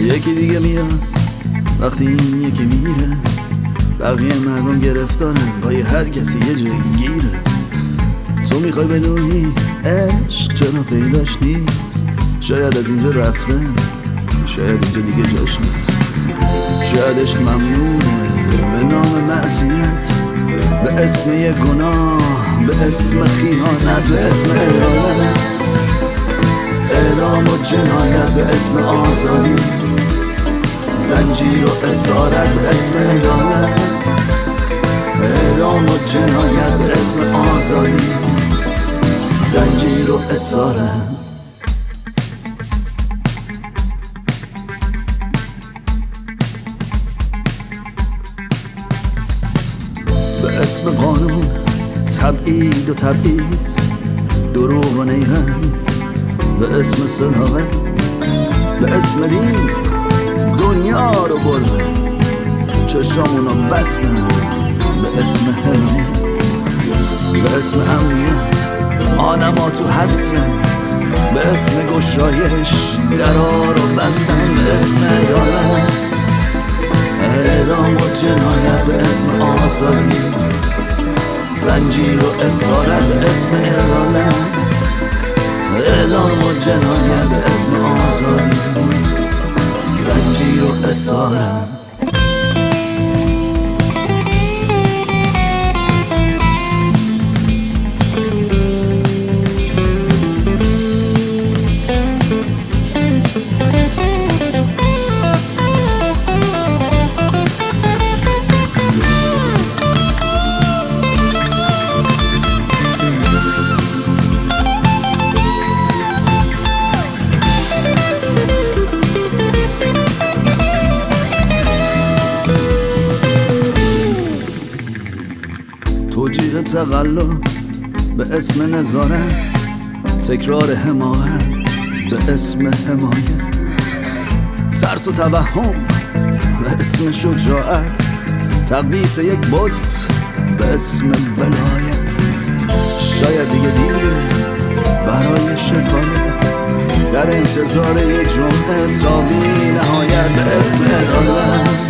یکی دیگه میاد وقتی این یکی میره، بقیه مردم گرفتارن، پای هر کسی یه جایی گیره. تو میخوای بدونی عشق چرا پیداش نیست؟ شاید از اینجا رفته، شاید اینجا دیگه جاش نیست. شاید عشق ممنونه به نام معصیت، به اسم یه گناه، به اسم خیانت، به اسم اعدام و جنایت، به اسم آزادی، زنجیر و اسارت، به اسم عدالت. اعدام و جنایت، به اسم آزادی، زنجیر و اسارت. به اسم قانون، تبعید و تبعیض، دروغ و نیرنگ، به اسم صداقت، به اسم دین دنیا رو بردن، چشامونو بستن، به اسم حمایت، به اسم امنیت آدما تو هستن، به اسم گشایش درا رو بستن، به اسم عدالت، اعدام و جنایت، به اسم آزادی، زنجیر و اسارت، به اسم عدالت، اعدام و جنایت، به اسم آزادی، زنجیر و اسارت. توجیه تقلب به اسم نظارت، تکرار حمایت به اسم حمایت، ترس و توهم به اسم شجاعت، تقدیس یک بت به اسم ولایت. شاید دیگه دیره برای شکایت، در انتظار یک جمعه تا بی نهایت، به اسم عدالت،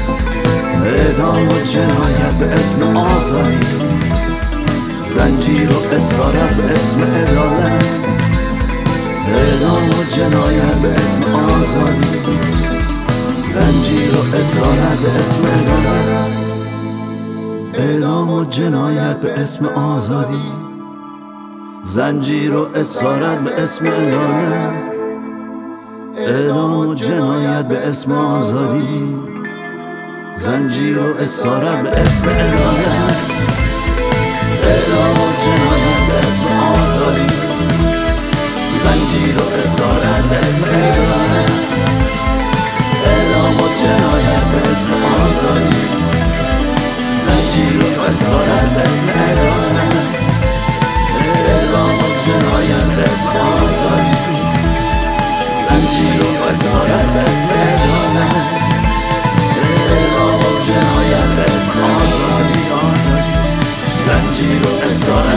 اعدام و جنایت، به اسم آزادی، زنجیر و اسارت، به اسم عدالت، اعدام و جنایت، به اسم آزادی، زنجیر و اسارت، به اسم عدالت، اعدام و جنایت، به اسم آزادی، زنجیر و اسارت، به اسم عدالت، اعدام و جنایت، به اسم آزادی، زنجیر و اسارت، به اسم عدالت، اعدام و جنایت، به اسم آزادی، زنجیر و اسارت، به اسم عدالت، اعدام و جنایت، به اسم آزادی، زنجیر و اسارت، به اسم عدالت، اعدام و جنایت، به اسم آزادی، زنجیر و اسارت، به اسم عدالت، اعدام و جنایت، به اسم آزادی، زنجیر و اسارت.